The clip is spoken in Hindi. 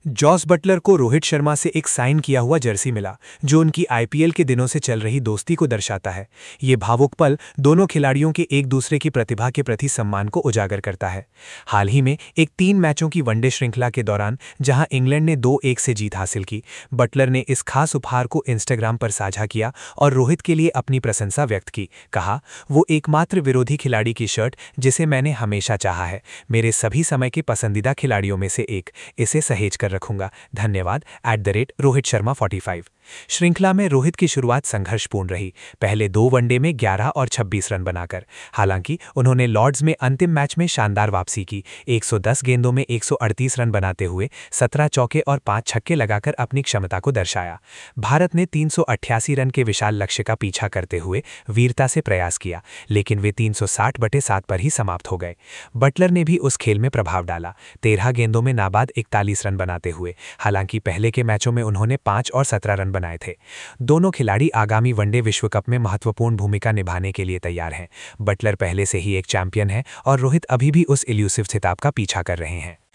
जॉस बटलर को रोहित शर्मा से एक साइन किया हुआ जर्सी मिला, जो उनकी आईपीएल के दिनों से चल रही दोस्ती को दर्शाता है। ये भावुक पल दोनों खिलाड़ियों के एक दूसरे की प्रतिभा के प्रति सम्मान को उजागर करता है। हाल ही में एक 3 मैचों की वनडे श्रृंखला के दौरान, जहां इंग्लैंड ने 2-1 से जीत हासिल की, बटलर ने इस खास उपहार को इंस्टाग्राम पर साझा किया और रोहित के लिए अपनी प्रशंसा व्यक्त की। कहा, वो एकमात्र विरोधी खिलाड़ी की शर्ट जिसे मैंने हमेशा चाहा है, मेरे सभी समय के पसंदीदा खिलाड़ियों में से एक, इसे सहेज कर रखूंगा। धन्यवाद @रोहित शर्मा 45। श्रृंखला में रोहित की शुरुआत संघर्षपूर्ण रही, पहले 2 वनडे में 11 और 26 रन बनाकर। हालांकि उन्होंने लॉर्ड्स में अंतिम मैच में शानदार वापसी की, 110 गेंदों में 138 रन बनाते हुए 17 चौके और 5 छक्के लगाकर अपनी क्षमता को दर्शाया। भारत ने 388 रन के विशाल लक्ष्य का पीछा करते हुए वीरता से प्रयास किया, लेकिन वे 360/7 पर ही समाप्त हो गए। बटलर ने भी उस खेल में प्रभाव डाला, 13 गेंदों में नाबाद 41 रन बनाते हुए। हालांकि पहले के मैचों में उन्होंने 5 और 17 रन बनाए थे। दोनों खिलाड़ी आगामी वनडे विश्व कप में महत्वपूर्ण भूमिका निभाने के लिए तैयार हैं। बटलर पहले से ही एक चैंपियन है और रोहित अभी भी उस इल्यूसिव खिताब का पीछा कर रहे हैं।